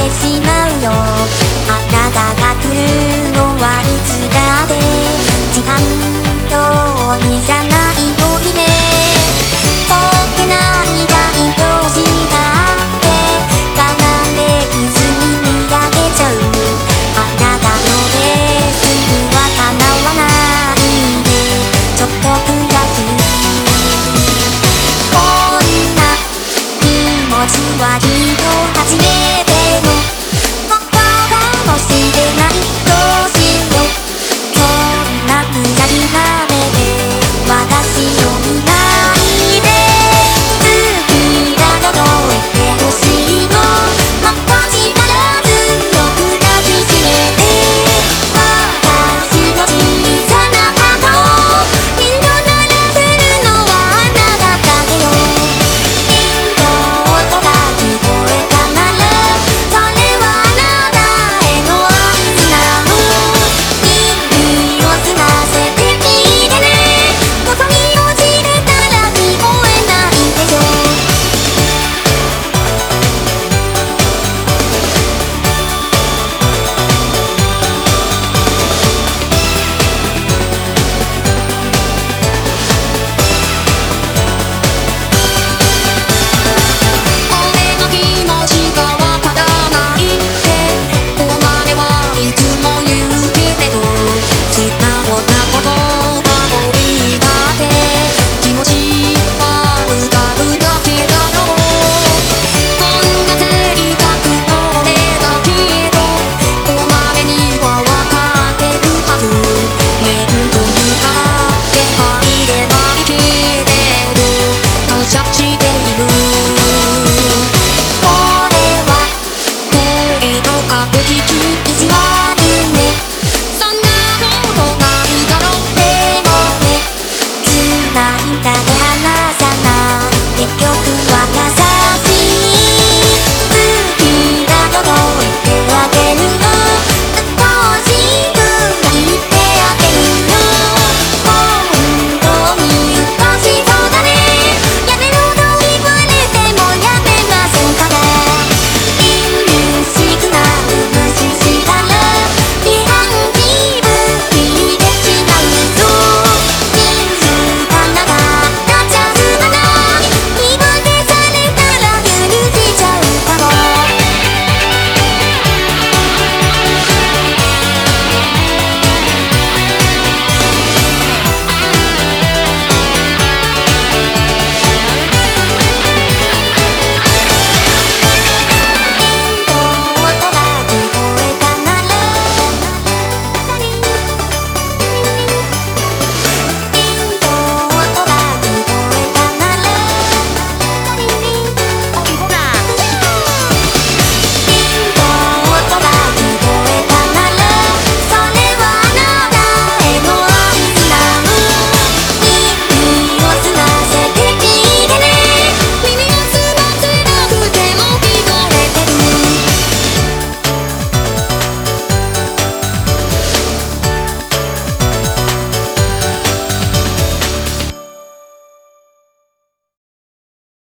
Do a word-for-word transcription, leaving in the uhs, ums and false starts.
てしまうよ。あなたが来るのはいつだって時間通りじゃないのにね。解けない大教師だって我慢できずに見上げちゃう。あなたのレースにはかなわないでちょっと悔しい。こんな気持ちはひどい